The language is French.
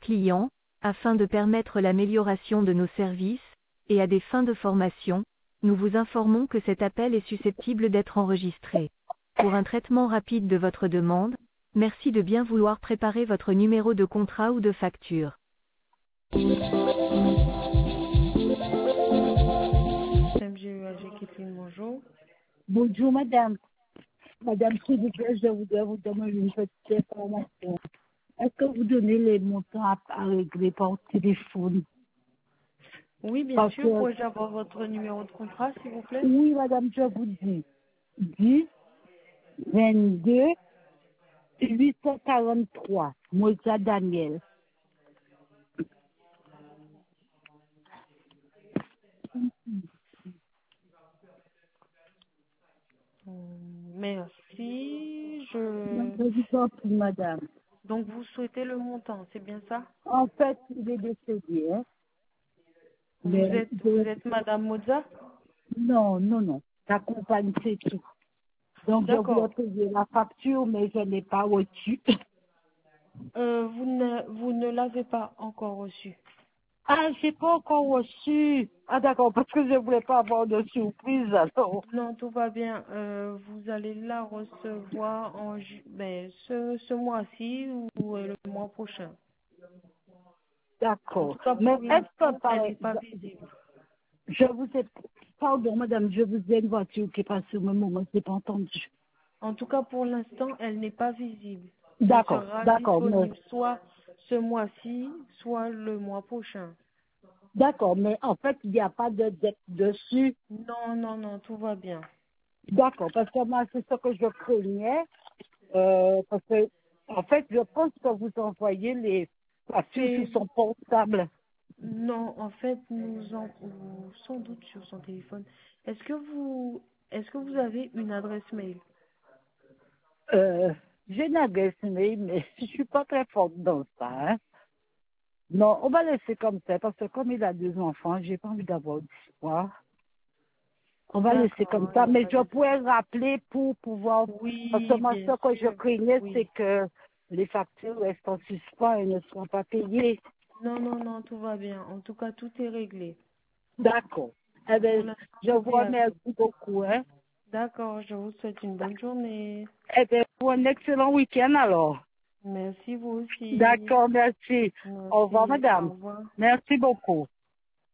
clients, afin de permettre l'amélioration de nos services, et à des fins de formation, nous vous informons que cet appel est susceptible d'être enregistré. Pour un traitement rapide de votre demande, merci de bien vouloir préparer votre numéro de contrat ou de facture. MGEAG Kathleen, bonjour. Bonjour madame. Madame, s'il vous plaît, je voudrais vous donner une petite information. Est-ce que vous donnez les montants à régler par téléphone? Oui, bien Parce sûr. que, Pourrais-je avoir votre numéro de contrat, s'il vous plaît? oui madame, je vous dis 10 22 843. Moïsa Daniel. Merci. Je vous en prie, madame. Donc, vous souhaitez le montant, c'est bien ça? En fait, il est décédé, hein. Vous Mais êtes Madame Moza? non. Ta compagne, c'est tout. Donc, je voulais D'accord. payer la facture, mais je n'ai pas reçu. Vous ne l'avez pas encore reçu. Ah, j'ai pas encore reçu. Ah, d'accord, parce que je voulais pas avoir de surprise, alors. Non, tout va bien. Vous allez la recevoir ce mois-ci ou le mois prochain. En D'accord. tout cas, Mais pour est-ce que, l'instant, elle n'est pas visible. je vous ai, pardon, madame, je vous ai une voiture qui est passée au même moment, je n'ai pas entendu. En tout cas, pour l'instant, elle n'est pas visible. Elle D'accord, sera mais, disponible soit ce mois-ci, soit le mois prochain. d'accord, mais en fait, il n'y a pas de dette dessus. Non, tout va bien. D'accord, parce que moi, c'est ce que je craignais, parce que, en fait, je pense que vous envoyez les factures C'est sur son portable. Non, en fait, ou sans doute sur son téléphone. Est-ce que vous avez une adresse mail? J'ai une adresse mail, mais je suis pas très forte dans ça, hein. Non, on va laisser comme ça, parce que comme il a 2 enfants, j'ai pas envie d'avoir d'histoire. On va laisser comme D'accord, il n'y ça, a mais pas je de pourrais souci. rappeler pour pouvoir, parce que Oui, moi, bien ce que je sûr. craignais, c'est Oui. que les factures restent en suspens et ne seront pas payées. Non, tout va bien. En tout cas, tout est réglé. D'accord. Eh Pour bien, l'instant, je tout vous est acté. remercie beaucoup, hein. D'accord, je vous souhaite une bonne journée. Eh bien, pour un excellent week-end alors. Merci vous aussi. D'accord, merci. Au revoir, Merci. Au madame. revoir. Merci beaucoup.